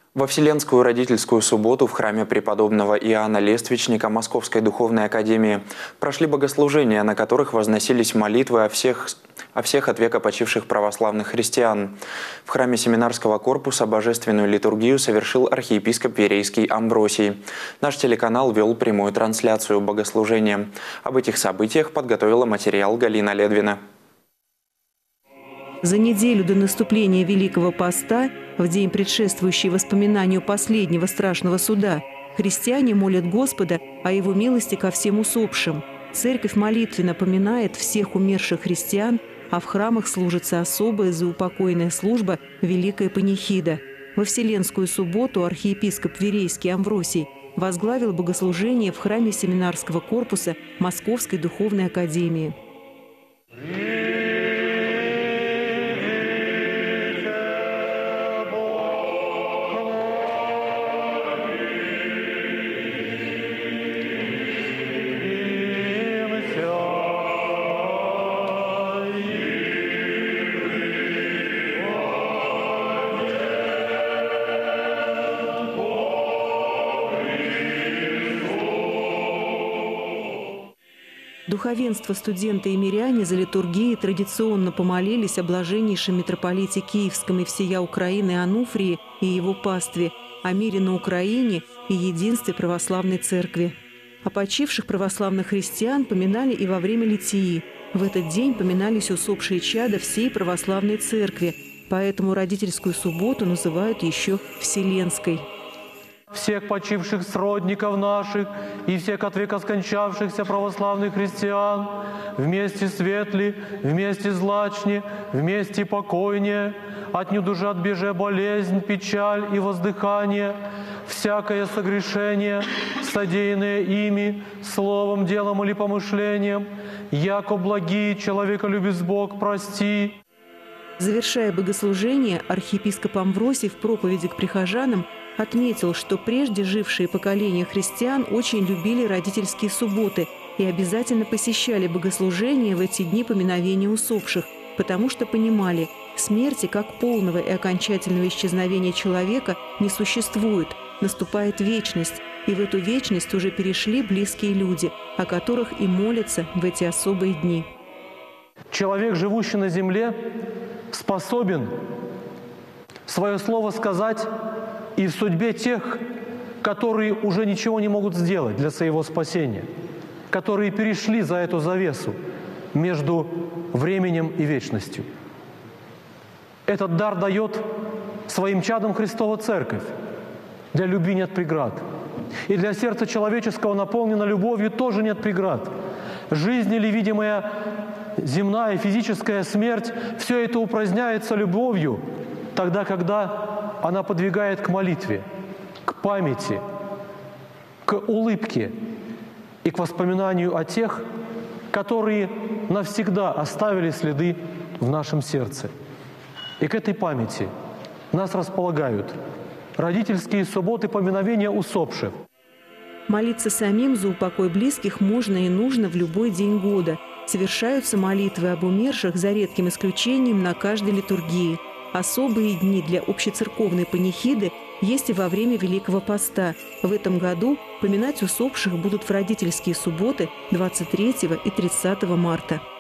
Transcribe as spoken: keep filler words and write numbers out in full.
Во Вселенскую родительскую субботу в храме преподобного Иоанна Лествичника Московской духовной академии прошли богослужения, на которых возносились молитвы о всех, о всех от века почивших православных христиан. В храме семинарского корпуса божественную литургию совершил архиепископ Верейский Амвросий. Наш телеканал вел прямую трансляцию богослужения. Об этих событиях подготовила материал Галина Ледвина. За неделю до наступления Великого Поста, в день, предшествующий воспоминанию последнего страшного суда, христиане молят Господа о Его милости ко всем усопшим. Церковь молитвенно поминает всех умерших христиан, а в храмах служится особая заупокойная служба Великая Панихида. Во Вселенскую субботу архиепископ Верейский Амвросий возглавил богослужение в храме семинарского корпуса Московской духовной академии. Духовенство, студенты и миряне за литургией традиционно помолились о блаженнейшем митрополите Киевском и всея Украины Ануфрии и его пастве, о мире на Украине и единстве православной церкви. О почивших православных христиан поминали и во время литии. В этот день поминались усопшие чада всей православной церкви, поэтому родительскую субботу называют еще Вселенской. Всех почивших сродников наших и всех от века скончавшихся православных христиан, вместе светли, вместе злачни, вместе покойнее, отнюдь уже отбеже болезнь, печаль и воздыхание, всякое согрешение, содеянное ими, словом, делом или помышлением, яко благие человеколюбец Бог прости. Завершая богослужение, архиепископ Амвросий в проповеди к прихожанам отметил, что прежде жившие поколения христиан очень любили родительские субботы и обязательно посещали богослужения в эти дни поминовения усопших, потому что понимали, смерти как полного и окончательного исчезновения человека не существует, наступает вечность, и в эту вечность уже перешли близкие люди, о которых и молятся в эти особые дни. Человек, живущий на земле, способен свое слово сказать и в судьбе тех, которые уже ничего не могут сделать для своего спасения, которые перешли за эту завесу между временем и вечностью. Этот дар дает своим чадам Христова Церковь. Для любви нет преград. И для сердца человеческого, наполнено любовью, тоже нет преград. Жизнь или видимая земная физическая смерть, все это упраздняется любовью, тогда, когда она подвигает к молитве, к памяти, к улыбке и к воспоминанию о тех, которые навсегда оставили следы в нашем сердце. И к этой памяти нас располагают родительские субботы поминовения усопших. Молиться самим за упокой близких можно и нужно в любой день года. Совершаются молитвы об умерших за редким исключением на каждой литургии. Особые дни для общецерковной панихиды есть и во время Великого Поста. В этом году поминать усопших будут в родительские субботы двадцать третьего и тридцатого марта.